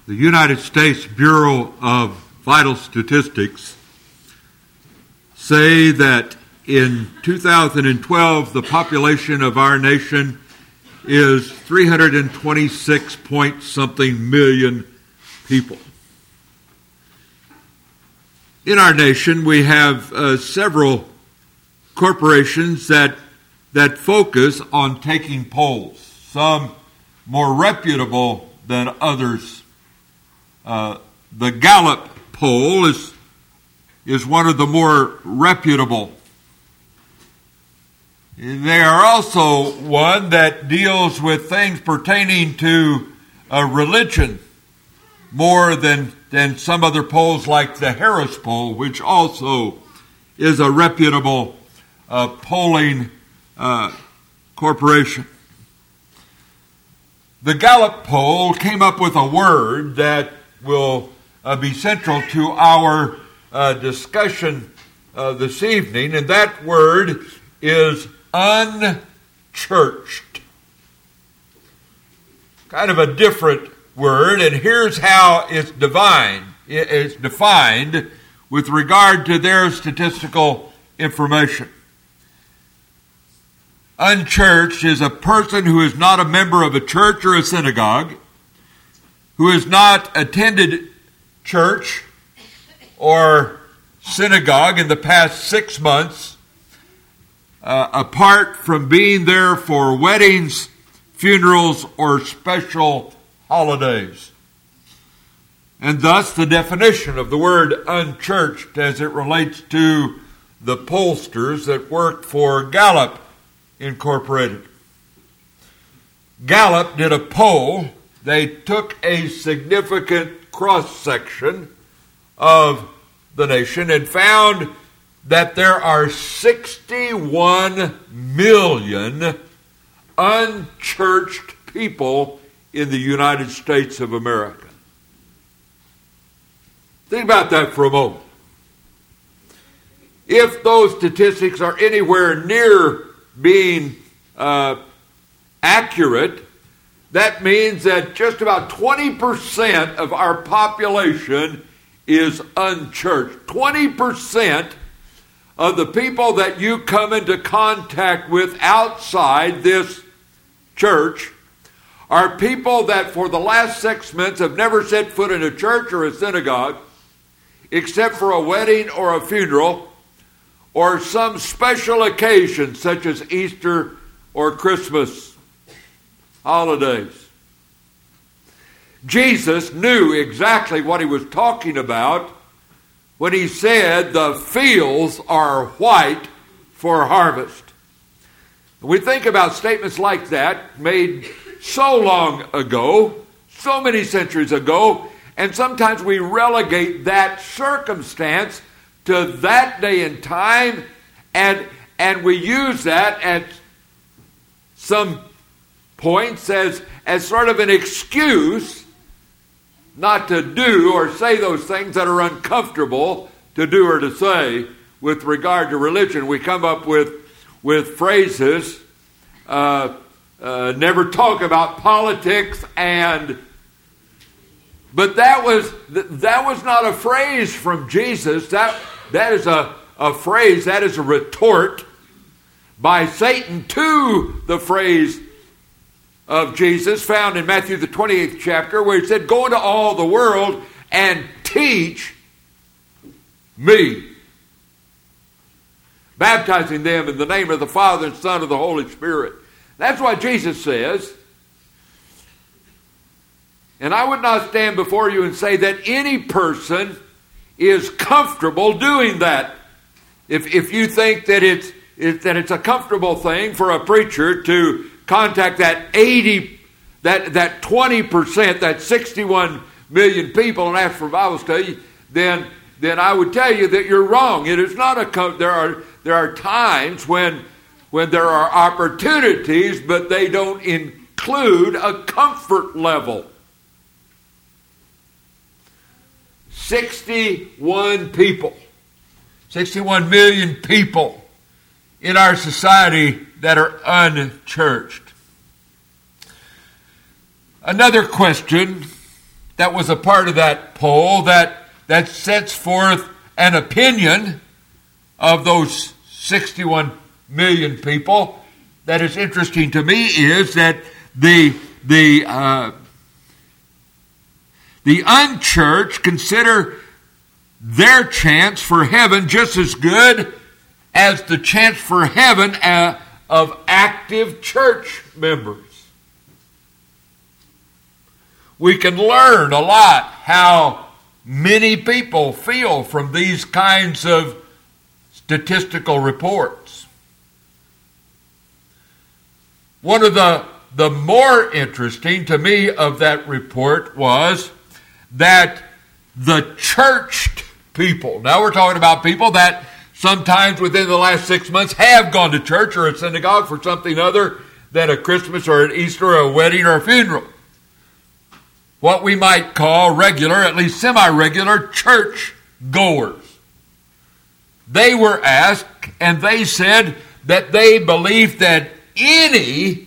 The United States Bureau of Vital Statistics say that in 2012, the population of our nation is 326 point something million people. In our nation, we have several corporations that focus on taking polls, some more reputable than others. The Gallup poll is one of the more reputable. They are also one that deals with things pertaining to religion more than some other polls like the Harris poll, which also is a reputable polling corporation. The Gallup poll came up with a word that will be central to our discussion this evening, and that word is unchurched. Kind of a different word, and here's how it's defined with regard to their statistical information. Unchurched is a person who is not a member of a church or a synagogue, who has not attended church or synagogue in the past 6 months, apart from being there for weddings, funerals, or special holidays. And thus the definition of the word unchurched as it relates to the pollsters that worked for Gallup Incorporated. Gallup did a poll. They took a significant cross-section of the nation and found that there are 61 million unchurched people in the United States of America. Think about that for a moment. If those statistics are anywhere near being accurate, that means that just about 20% of our population is unchurched. 20% of the people that you come into contact with outside this church are people that for the last 6 months have never set foot in a church or a synagogue, except for a wedding or a funeral, or some special occasion such as Easter or Christmas holidays. Jesus knew exactly what he was talking about when he said the fields are white for harvest. We think about statements like that made so long ago, so many centuries ago, and sometimes we relegate that circumstance to that day and time, and we use that at some points as sort of an excuse not to do or say those things that are uncomfortable to do or to say with regard to religion. We come up with phrases, never talk about politics, but that was not a phrase from Jesus. That is a phrase, that is a retort by Satan to the phrase of Jesus found in Matthew the 28th chapter, where he said, "Go into all the world and teach me, baptizing them in the name of the Father and Son and the Holy Spirit." That's what Jesus says. And I would not stand before you and say that any person is comfortable doing that. If you think that it's a comfortable thing for a preacher to contact that 20%, that 61 million people and ask for Bible study, then I would tell you that you're wrong. It is not there are times when there are opportunities, but they don't include a comfort level. 61 million people in our society that are unchurched. Another question that was a part of that poll that sets forth an opinion of those 61 million people that is interesting to me is that the unchurched consider their chance for heaven just as good as the chance for heaven of active church members. We can learn a lot how many people feel from these kinds of statistical reports. One of the more interesting to me of that report was that the churched people, now we're talking about people that sometimes within the last 6 months have gone to church or a synagogue for something other than a Christmas or an Easter or a wedding or a funeral. What we might call regular, at least semi-regular, church goers. They were asked, and they said that they believed that any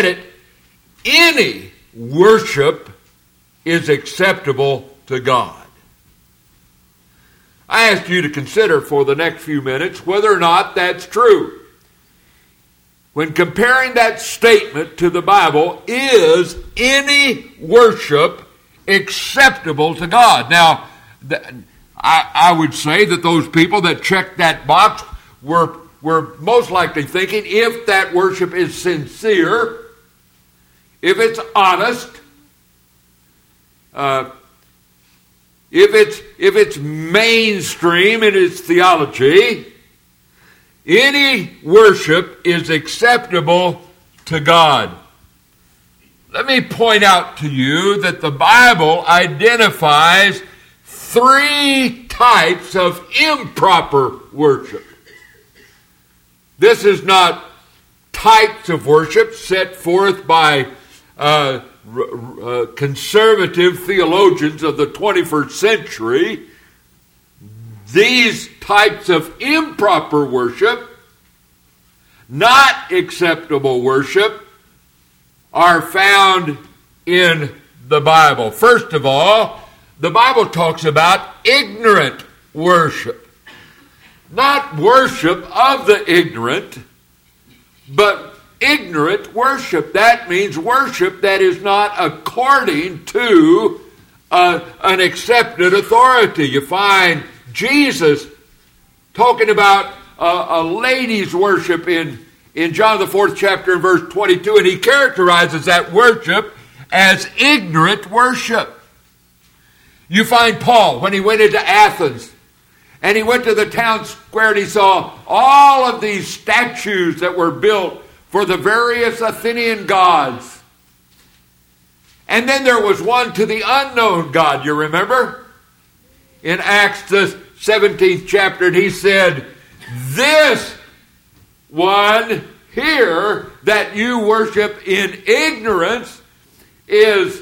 worship is acceptable to God. I ask you to consider for the next few minutes whether or not that's true. When comparing that statement to the Bible, is any worship acceptable to God? Now, I would say that those people that checked that box were most likely thinking if that worship is sincere, if it's honest, if it's mainstream in its theology, any worship is acceptable to God. Let me point out to you that the Bible identifies 3 types of improper worship. This is not types of worship set forth by conservative theologians of the 21st century. These types of improper worship, not acceptable worship, are found in the Bible. First of all, the Bible talks about ignorant worship. Not worship of the ignorant, but ignorant worship. That means worship that is not according to an accepted authority. You find Jesus talking about a lady's worship in John the 4th chapter and verse 22, and he characterizes that worship as ignorant worship. You find Paul when he went into Athens, and he went to the town square and he saw all of these statues that were built for the various Athenian gods. And then there was one to the unknown God, you remember? In Acts the 17th chapter, and he said, "This one here that you worship in ignorance is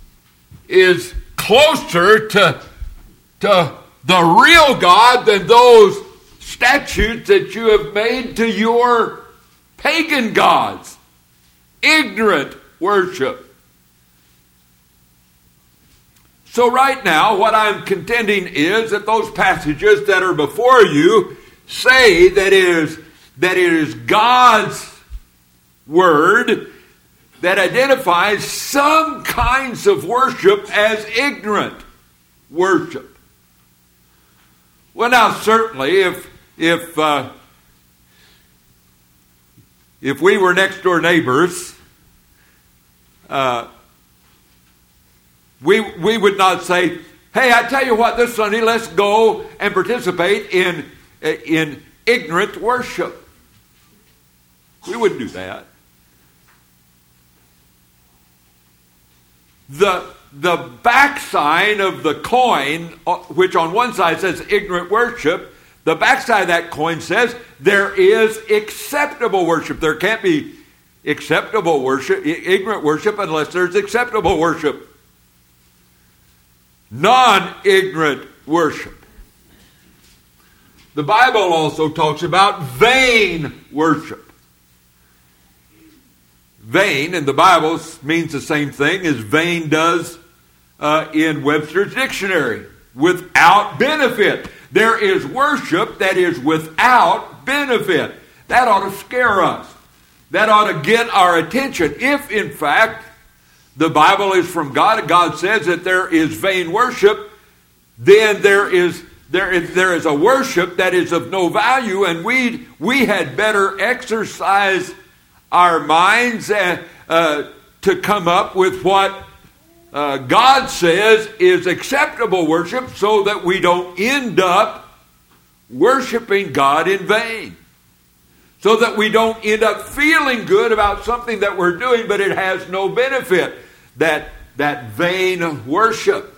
closer to the real God than those statues that you have made to your pagan gods." Ignorant worship. So right now, what I'm contending is that those passages that are before you say that it is God's word that identifies some kinds of worship as ignorant worship. Well, now certainly, if we were next door neighbors, we would not say, "Hey, I tell you what, this Sunday let's go and participate in ignorant worship." We wouldn't do that. The backside of the coin, which on one side says ignorant worship, the backside of that coin says there is acceptable worship. There can't be acceptable worship, ignorant worship, unless there's acceptable worship. Non-ignorant worship. The Bible also talks about vain worship. Vain in the Bible means the same thing as vain does in Webster's dictionary. Without benefit. There is worship that is without benefit. That ought to scare us. That ought to get our attention. If, in fact, the Bible is from God and God says that there is vain worship, then there is a worship that is of no value, and we had better exercise our minds to come up with what God says is acceptable worship, so that we don't end up worshiping God in vain. So that we don't end up feeling good about something that we're doing, but it has no benefit. That vain worship.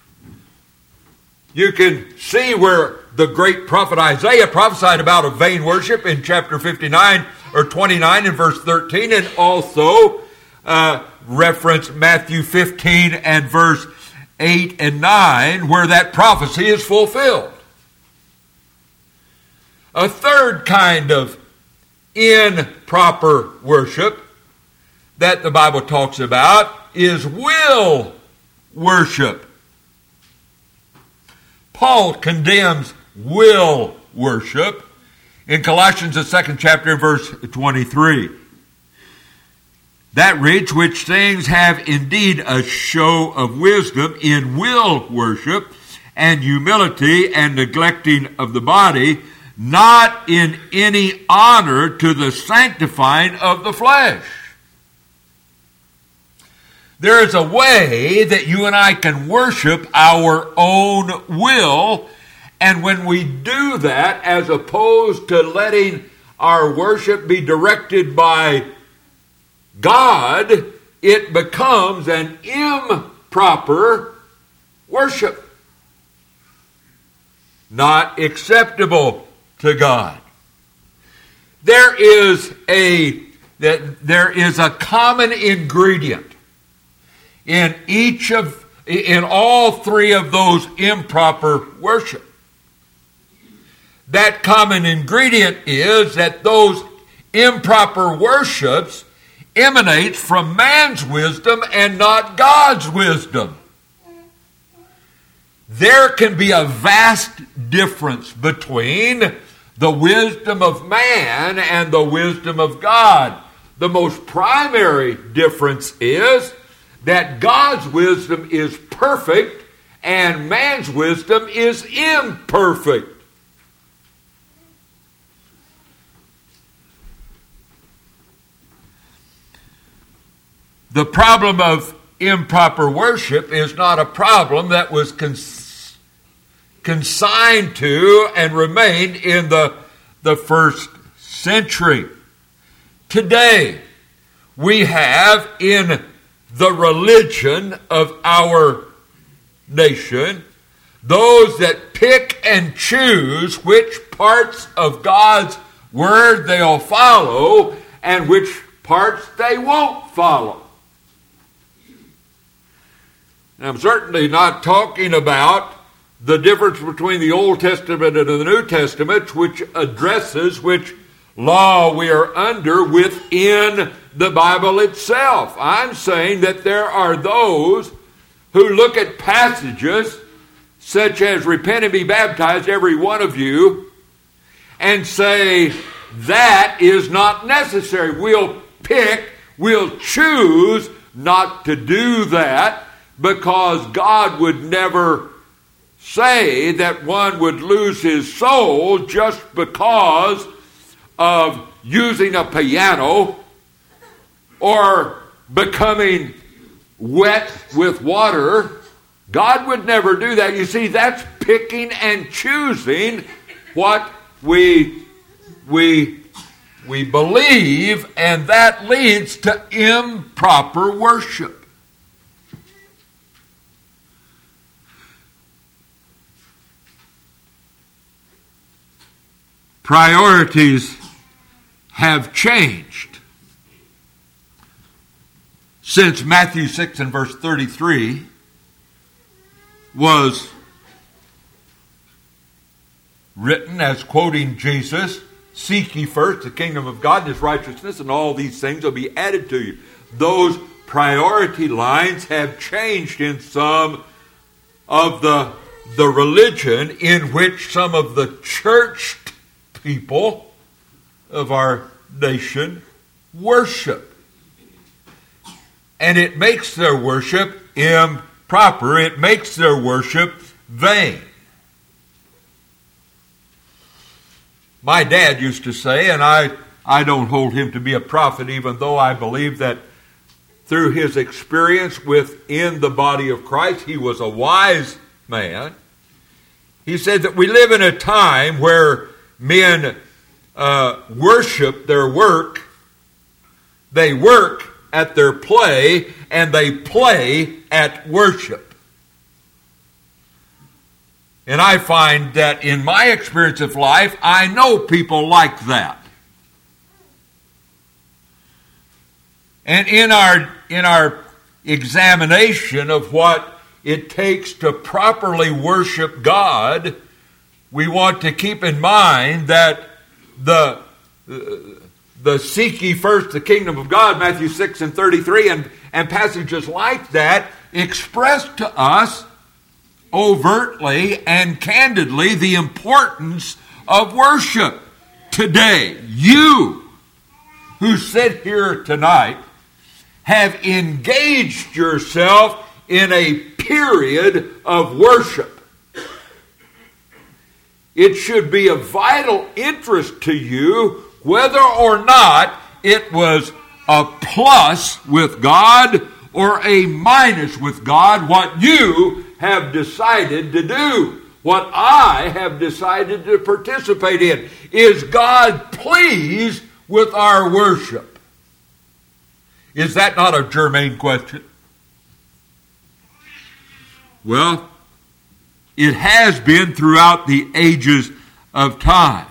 You can see where the great prophet Isaiah prophesied about a vain worship in chapter 59 or 29 and verse 13, and also reference Matthew 15 and verse 8 and 9, where that prophecy is fulfilled. A third kind of improper worship that the Bible talks about is will worship. Paul condemns will worship in Colossians the 2nd chapter verse 23. That reads, which things have indeed a show of wisdom in will worship and humility and neglecting of the body, not in any honor to the sanctifying of the flesh. There is a way that you and I can worship our own will, and when we do that, as opposed to letting our worship be directed by God, it becomes an improper worship, not acceptable to God. There is a common ingredient in all three of those improper worship. That common ingredient is that those improper worships emanate from man's wisdom and not God's wisdom. There can be a vast difference between the wisdom of man and the wisdom of God. The most primary difference is that God's wisdom is perfect and man's wisdom is imperfect. The problem of improper worship is not a problem that was consigned to and remained in the first century. Today, we have in the religion of our nation those that pick and choose which parts of God's word they'll follow and which parts they won't follow. And I'm certainly not talking about the difference between the Old Testament and the New Testament, which addresses which law we are under within the Bible itself. I'm saying that there are those who look at passages such as repent and be baptized, every one of you, and say that is not necessary. We'll choose not to do that, because God would never say that one would lose his soul just because of using a piano or becoming wet with water. God would never do that. You see, that's picking and choosing what we believe, and that leads to improper worship. Priorities have changed. Since Matthew 6 and verse 33 was written as quoting Jesus, seek ye first the kingdom of God and his righteousness, and all these things will be added to you. Those priority lines have changed in some of the religion in which some of the churched people of our nation worship. And it makes their worship improper. It makes their worship vain. My dad used to say, and I don't hold him to be a prophet, even though I believe that through his experience within the body of Christ, he was a wise man. He said that we live in a time where men worship their work, they work at their play, and they play at worship. And I find that in my experience of life, I know people like that. And in our examination of what it takes to properly worship God, we want to keep in mind that the seek ye first the kingdom of God, Matthew 6:33, and passages like that express to us overtly and candidly the importance of worship. Today, you who sit here tonight have engaged yourself in a period of worship. It should be of vital interest to you whether or not it was a plus with God or a minus with God, what you have decided to do, what I have decided to participate in. Is God pleased with our worship? Is that not a germane question? Well, it has been throughout the ages of time.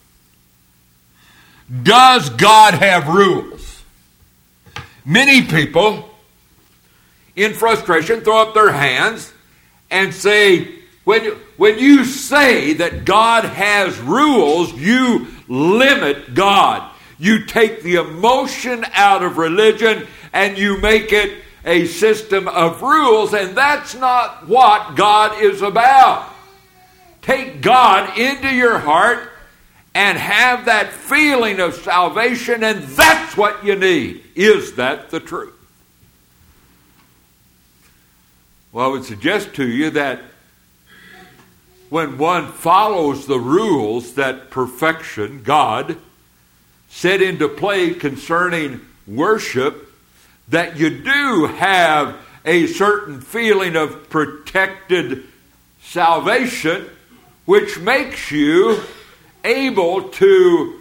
Does God have rules? Many people, in frustration, throw up their hands and say, when you say that God has rules, you limit God. You take the emotion out of religion and you make it a system of rules, and that's not what God is about. Take God into your heart and have that feeling of salvation, and that's what you need. Is that the truth? Well, I would suggest to you that when one follows the rules that perfection, God, set into play concerning worship, that you do have a certain feeling of protected salvation, which makes you able to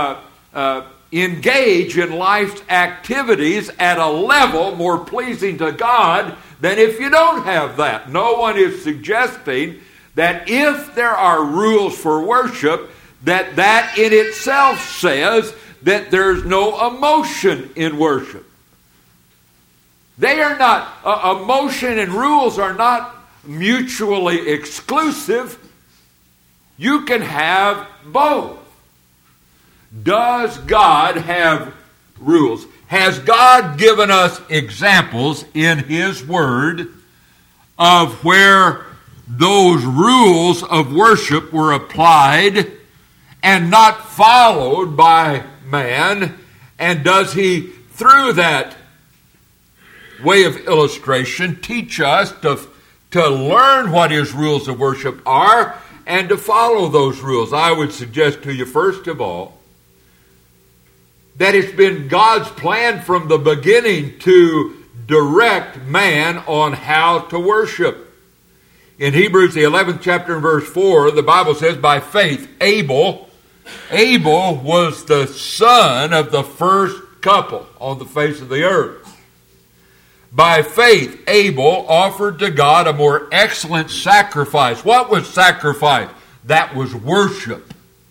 engage in life's activities at a level more pleasing to God than if you don't have that. No one is suggesting that if there are rules for worship, that in itself says that there's no emotion in worship. They are not, emotion and rules are not mutually exclusive. You can have both. Does God have rules? Has God given us examples in His Word of where those rules of worship were applied and not followed by man? And does He, through that way of illustration, teach us to learn what His rules of worship are and to follow those rules? I would suggest to you, first of all, that it's been God's plan from the beginning to direct man on how to worship. In Hebrews, the 11th chapter and verse 4, the Bible says, by faith, Abel was the son of the first couple on the face of the earth. By faith, Abel offered to God a more excellent sacrifice. What was sacrifice? That was worship.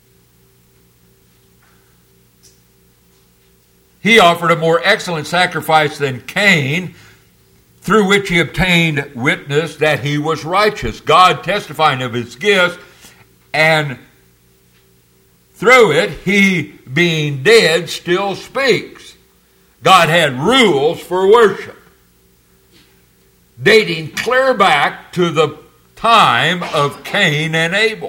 He offered a more excellent sacrifice than Cain, through which he obtained witness that he was righteous, God testifying of his gifts, and through it, he, being dead, still speaks. God had rules for worship. dating clear back to the time of Cain and Abel.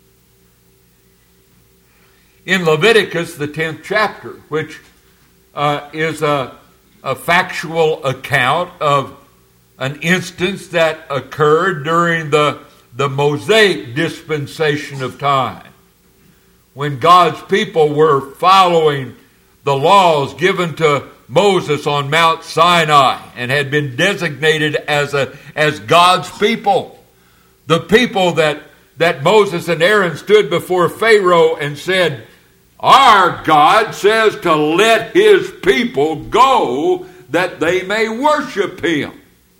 In Leviticus, the 10th chapter, which is a factual account of an instance that occurred during the Mosaic dispensation of time, when God's people were following the laws given to Moses on Mount Sinai and had been designated as God's people. The people that Moses and Aaron stood before Pharaoh and said, "Our God says to let his people go that they may worship him."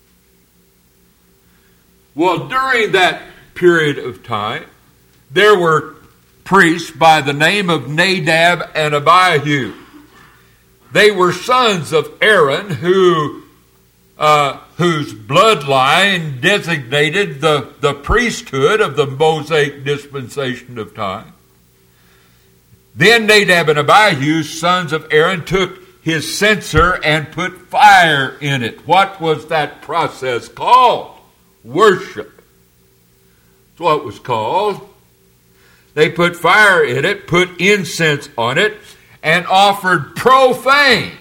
Well, during that period of time, there were priests by the name of Nadab and Abihu. They were sons of Aaron whose bloodline designated the priesthood of the Mosaic dispensation of time. Then Nadab and Abihu, sons of Aaron, took his censer and put fire in it. What was that process called? Worship. That's what it was called. They put fire in it, put incense on it, and offered profane.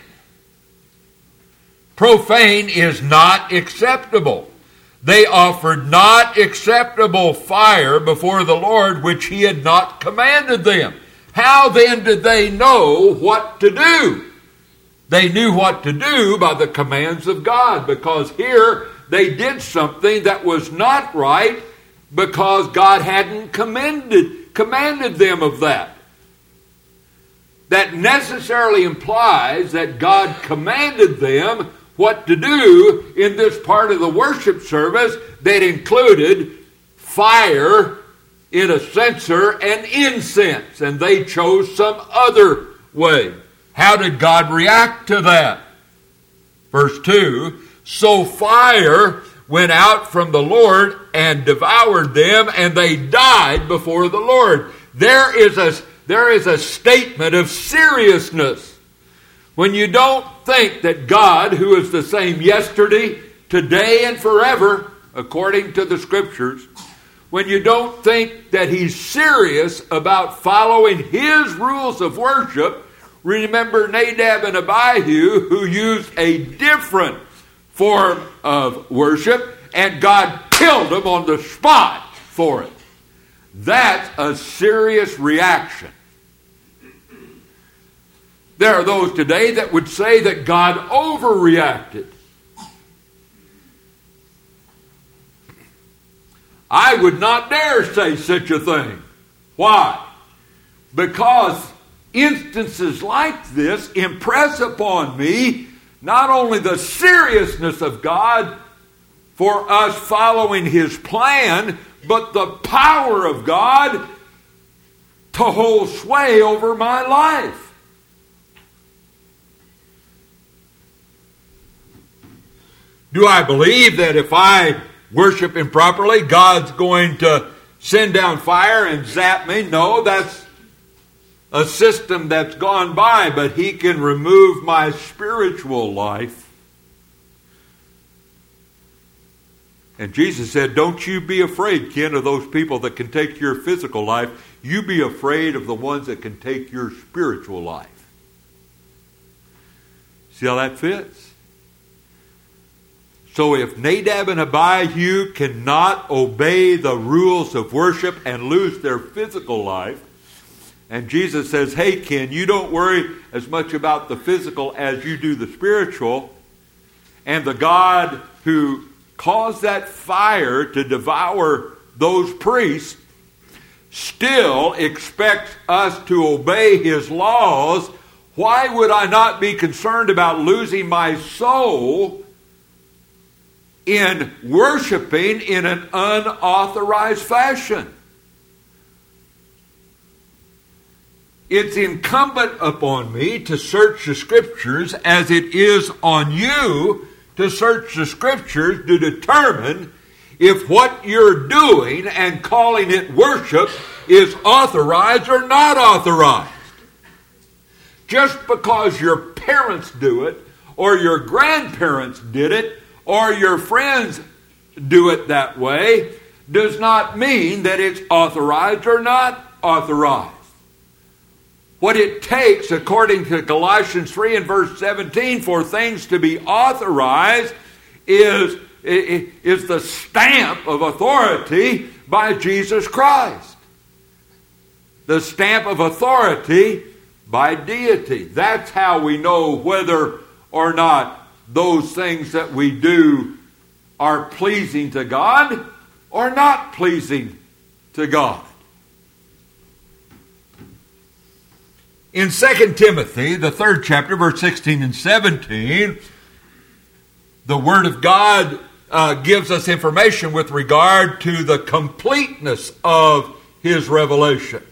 Profane is not acceptable. They offered not acceptable fire before the Lord, which he had not commanded them. How then did they know what to do? They knew what to do by the commands of God, because here they did something that was not right because God hadn't commanded them of that. That necessarily implies that God commanded them what to do in this part of the worship service that included fire in a censer and incense, and they chose some other way. How did God react to that? Verse 2, "So fire went out from the Lord and devoured them, and they died before the Lord." There is a statement of seriousness. When you don't think that God, who is the same yesterday, today, and forever, according to the Scriptures, when you don't think that he's serious about following his rules of worship, remember Nadab and Abihu, who used a different form of worship, and God killed them on the spot for it. That's a serious reaction. There are those today that would say that God overreacted. I would not dare say such a thing. Why? Because instances like this impress upon me not only the seriousness of God for us following his plan, but the power of God to hold sway over my life. Do I believe that if I worship improperly, God's going to send down fire and zap me? No, that's a system that's gone by, but he can remove my spiritual life. And Jesus said, don't you be afraid, Ken, of those people that can take your physical life. You be afraid of the ones that can take your spiritual life. See how that fits? So if Nadab and Abihu cannot obey the rules of worship and lose their physical life, and Jesus says, hey, Ken, you don't worry as much about the physical as you do the spiritual, and the God who caused that fire to devour those priests still expects us to obey his laws, why would I not be concerned about losing my soul in worshiping in an unauthorized fashion? It's incumbent upon me to search the Scriptures as it is on you to search the Scriptures to determine if what you're doing and calling it worship is authorized or not authorized. Just because your parents do it or your grandparents did it, or your friends do it that way does not mean that it's authorized or not authorized. What it takes, according to Colossians 3 and verse 17, for things to be authorized is the stamp of authority by Jesus Christ. The stamp of authority by deity. That's how we know whether or not those things that we do are pleasing to God or not pleasing to God. In 2 Timothy, the 3rd chapter, verse 16 and 17, the Word of God gives us information with regard to the completeness of His revelation.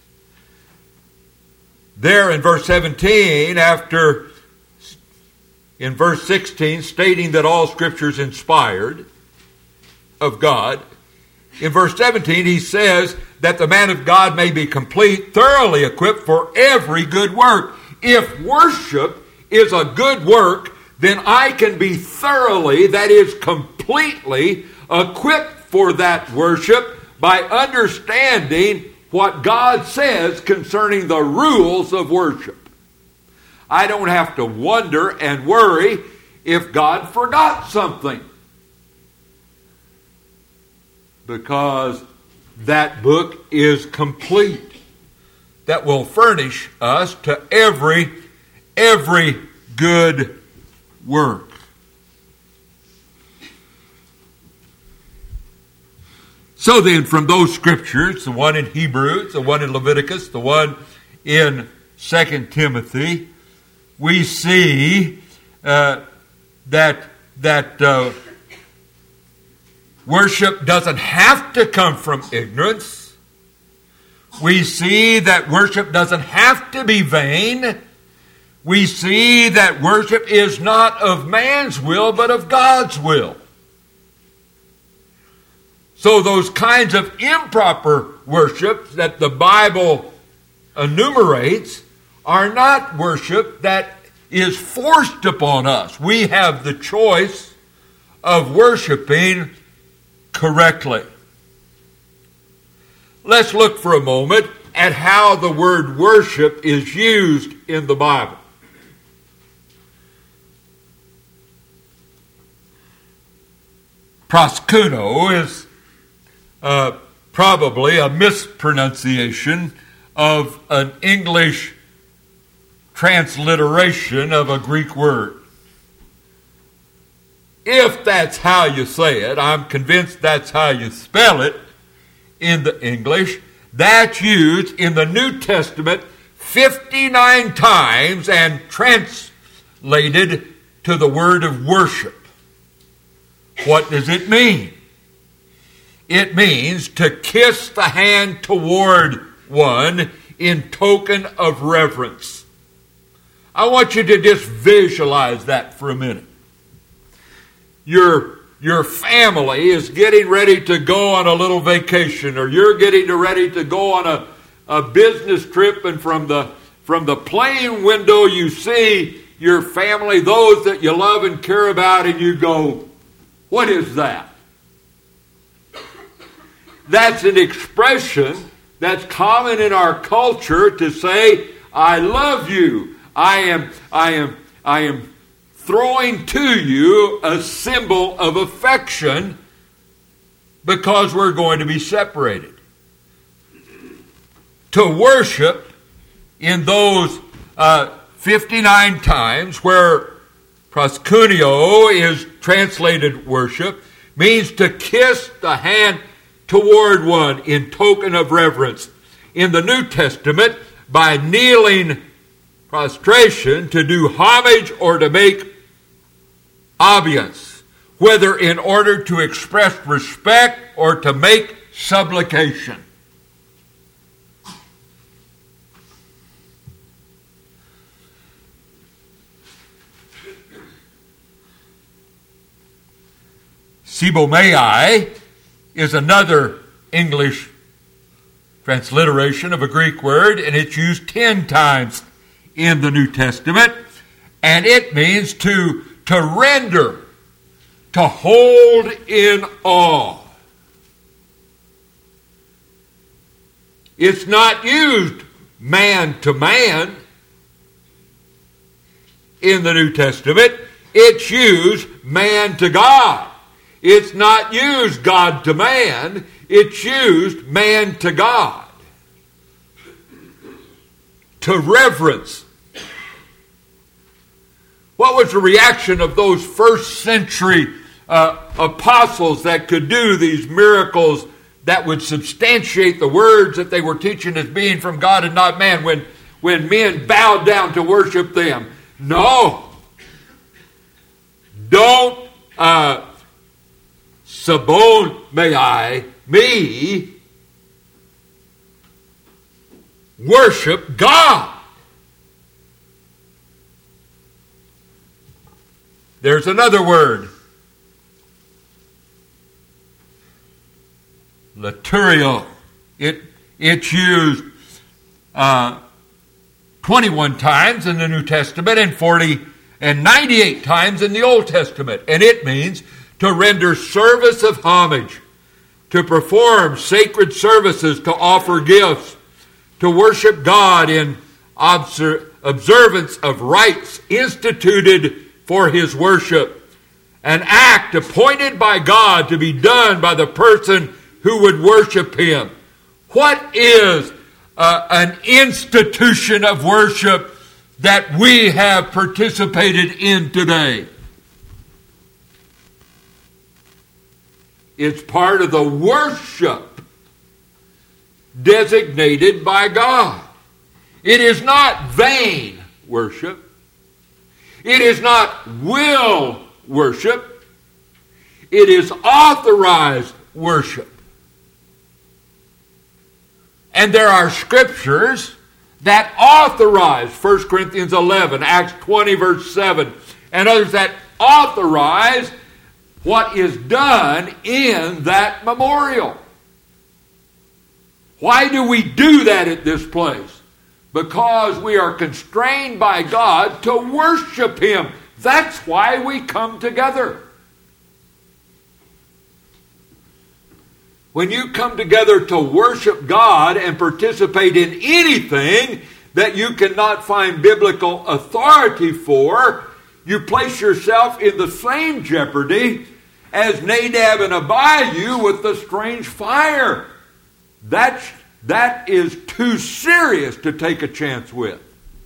There in verse 17, in verse 16, stating that all Scripture is inspired of God, in verse 17 he says that the man of God may be complete, thoroughly equipped for every good work. If worship is a good work, then I can be thoroughly, that is completely, equipped for that worship by understanding what God says concerning the rules of worship. I don't have to wonder and worry if God forgot something, because that book is complete, that will furnish us to every good work. So then, from those scriptures, the one in Hebrews, the one in Leviticus, the one in 2 Timothy, we see that worship doesn't have to come from ignorance. We see that worship doesn't have to be vain. We see that worship is not of man's will, but of God's will. So those kinds of improper worship that the Bible enumerates are not worship that is forced upon us. We have the choice of worshiping correctly. Let's look for a moment at how the word worship is used in the Bible. Proskuno is probably a mispronunciation of an English transliteration of a Greek word. If that's how you say it, I'm convinced that's how you spell it in the English. That's used in the New Testament 59 times and translated to the word of worship. What does it mean? It means to kiss the hand toward one in token of reverence. I want you to just visualize that for a minute. Your family is getting ready to go on a little vacation, or you're getting ready to go on a business trip, and from the plane window you see your family, those that you love and care about, and you go, what is that? That's an expression that's common in our culture to say, I love you. I am throwing to you a symbol of affection because we're going to be separated. To worship in those 59 times where proskuneo is translated worship means to kiss the hand toward one in token of reverence. In the New Testament, by kneeling prostration, to do homage or to make obeisance, whether in order to express respect or to make supplication. Sibomai is another English transliteration of a Greek word, and it's used 10 times in the New Testament, and it means to render to hold in awe. It's not used man to man in the New Testament. It's used man to God. It's not used God to man. It's used man to God. To reverence. What was the reaction of those first century apostles that could do these miracles that would substantiate the words that they were teaching as being from God and not man when men bowed down to worship them? No. Don't sabon me worship God. There's another word. Laturio. It's used 21 times in the New Testament and 98 times in the Old Testament. And it means to render service of homage, to perform sacred services, to offer gifts, to worship God in observance of rites instituted for His worship, an act appointed by God to be done by the person who would worship Him. What is an institution of worship that we have participated in today? It's part of the worship designated by God. It is not vain worship. It is not will worship. It is authorized worship. And there are scriptures that authorize 1 Corinthians 11, Acts 20, verse 7, and others that authorize what is done in that memorial. Why do we do that at this place? Because we are constrained by God to worship Him. That's why we come together. When you come together to worship God and participate in anything that you cannot find biblical authority for, you place yourself in the same jeopardy as Nadab and Abihu with the strange fire. That is too serious to take a chance with.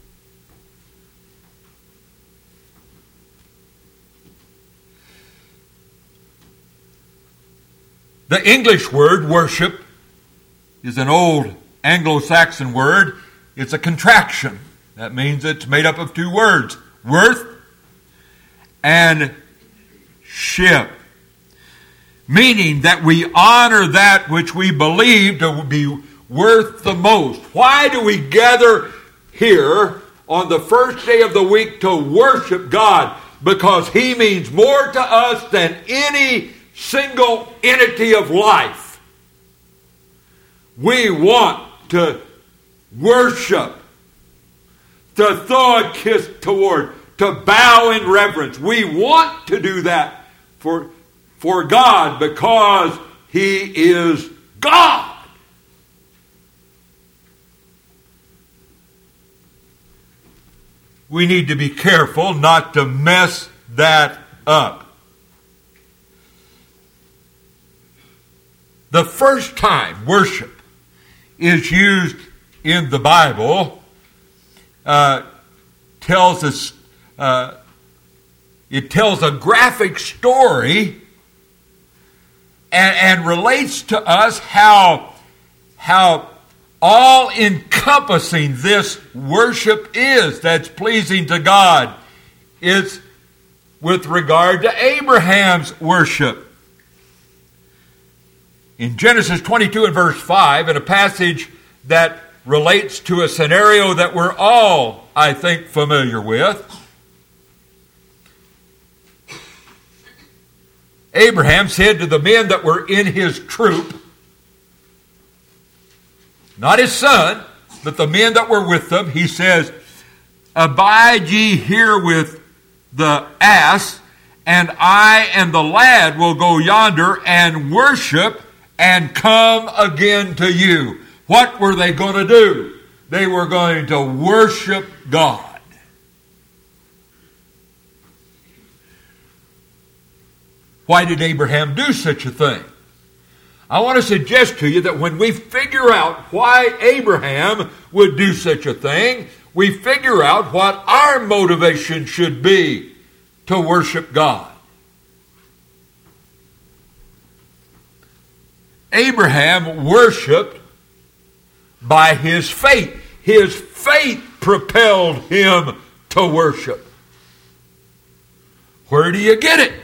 The English word worship is an old Anglo-Saxon word. It's a contraction. That means it's made up of two words, worth and ship. Meaning that we honor that which we believe to be worth the most. Why do we gather here on the first day of the week to worship God? Because He means more to us than any single entity of life. We want to worship, to throw a kiss toward, to bow in reverence. We want to do that for God because He is God. We need to be careful not to mess that up. The first time worship is used in the Bible tells us it tells a graphic story and relates to us how all-encompassing this worship is that's pleasing to God. It's with regard to Abraham's worship. In Genesis 22 and verse 5, in a passage that relates to a scenario that we're all, I think, familiar with, Abraham said to the men that were in his troop, not his son, but the men that were with them, he says, "Abide ye here with the ass, and I and the lad will go yonder and worship and come again to you. What were they going to do? They were going to worship God. Why did Abraham do such a thing? I want to suggest to you that when we figure out why Abraham would do such a thing, we figure out what our motivation should be to worship God. Abraham worshiped by his faith. His faith propelled him to worship. Where do you get it?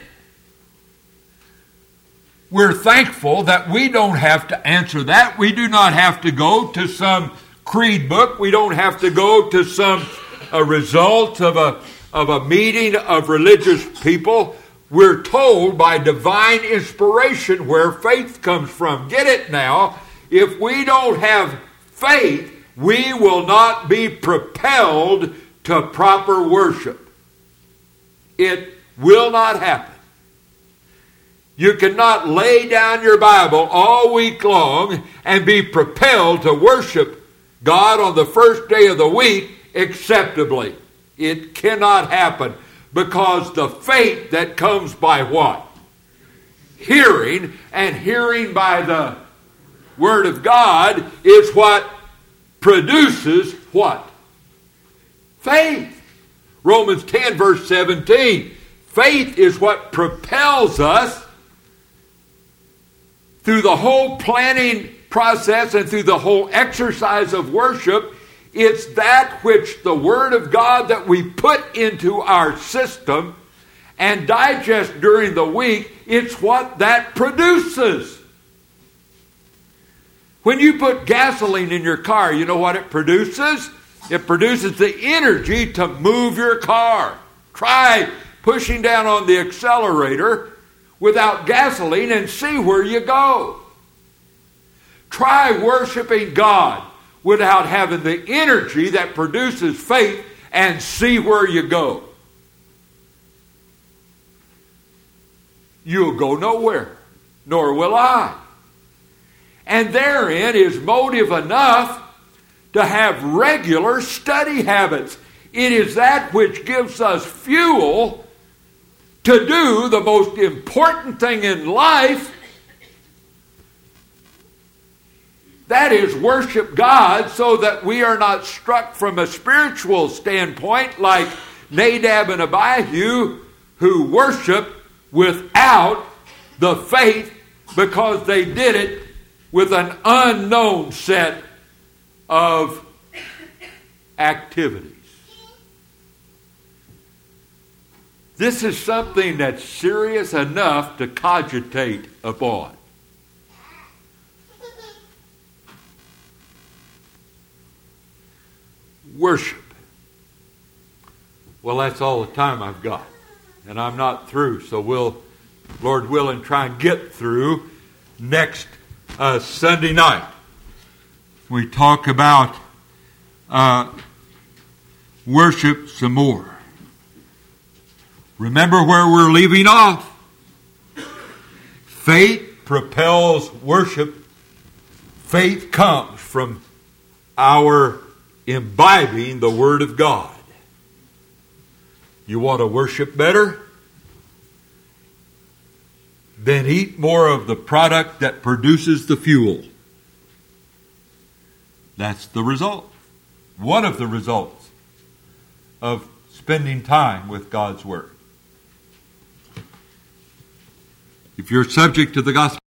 We're thankful that we don't have to answer that. We do not have to go to some creed book. We don't have to go to some result of a meeting of religious people. We're told by divine inspiration where faith comes from. Get it now. If we don't have faith, we will not be propelled to proper worship. It will not happen. You cannot lay down your Bible all week long and be propelled to worship God on the first day of the week acceptably. It cannot happen, because the faith that comes by what? Hearing, and hearing by the Word of God is what produces what? Faith. Romans 10 verse 17. Faith is what propels us through the whole planning process and through the whole exercise of worship. It's that which the Word of God that we put into our system and digest during the week, it's what that produces. When you put gasoline in your car, you know what it produces? It produces the energy to move your car. Try pushing down on the accelerator without gasoline and see where you go. Try worshiping God without having the energy that produces faith and see where you go. You'll go nowhere, nor will I. And therein is motive enough to have regular study habits. It is that which gives us fuel to do the most important thing in life. That is worship God, so that we are not struck from a spiritual standpoint like Nadab and Abihu, who worship without the faith because they did it with an unknown set of activities. This is something that's serious enough to cogitate upon. Worship. Well, that's all the time I've got. And I'm not through, so we'll, Lord willing, try and get through next Sunday night. We talk about worship some more. Remember where we're leaving off. Faith propels worship. Faith comes from our imbibing the Word of God. You want to worship better? Then eat more of the product that produces the fuel. That's the result. One of the results of spending time with God's Word. If you're subject to the gospel,